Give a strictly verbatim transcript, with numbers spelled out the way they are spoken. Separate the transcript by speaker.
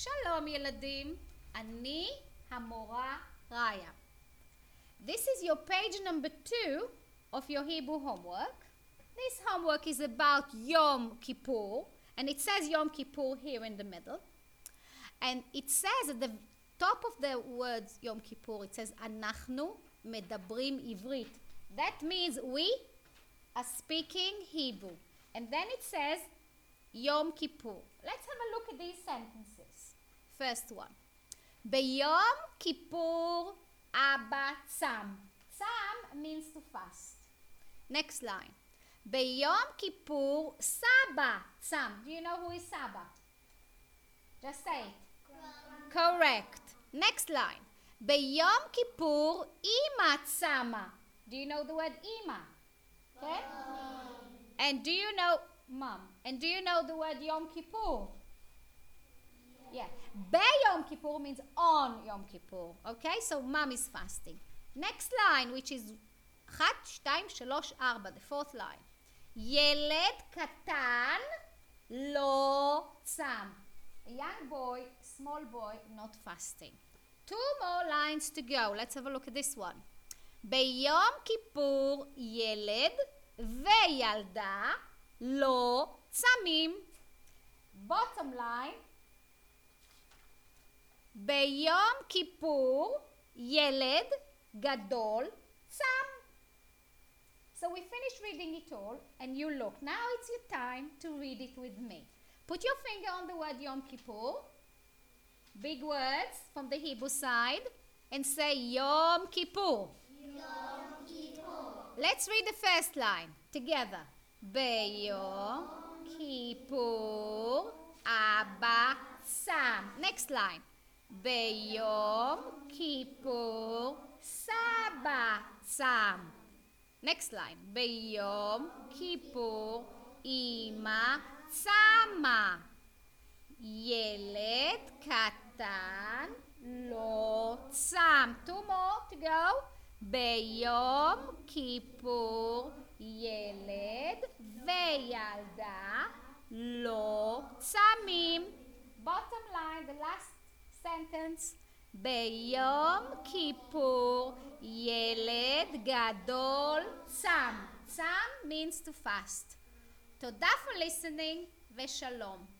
Speaker 1: שלום ילדים, אני המורה ריה. This is your page number two of your Hebrew homework. This homework is about Yom Kippur, and it says Yom Kippur here in the middle. And it says at the top of the words Yom Kippur, it says אנחנו מדברים עברית. That means we are speaking Hebrew. And then it says Yom Kippur. Let's have a look at these sentences. First one. ביום כיפור אבא צם. צם means to fast. Next line. ביום כיפור סבא צם. Do you know who is סבא? Just say it. Correct. Next line. ביום כיפור אמא צמה. Do you know the word אמא? Okay? And do you know mom? And do you know the word Yom Kippur? Yeah. Be-Yom Kippur means on Yom Kippur. Okay? So mom is fasting. Next line, which is אחת, שתיים, שלוש, ארבע, the fourth line. ילד קטן לא צם. A young boy, small boy, not fasting. Two more lines to go. Let's have a look at this one. ביום כיפור ילד וילדה לא צמים. Bottom line. ביום כיפור ילד גדול צם. So we finished reading it all and you look. Now it's your time to read it with me. Put your finger on the word Yom Kippur. Big words from the Hebrew side. And say Yom Kippur.
Speaker 2: Yom Kippur.
Speaker 1: Let's read the first line together. Beyom Kippur Abba Sam. Next line. Beyom Kippur Saba Sam. Next line. Beyom Kippur Ima Sama. Yeled Katan Lo Sam. Two more to go. ביום כיפור ילד וילדה לא צמים. Bottom line, the last sentence. ביום כיפור ילד גדול צם. צם means to fast. תודה for listening ושלום.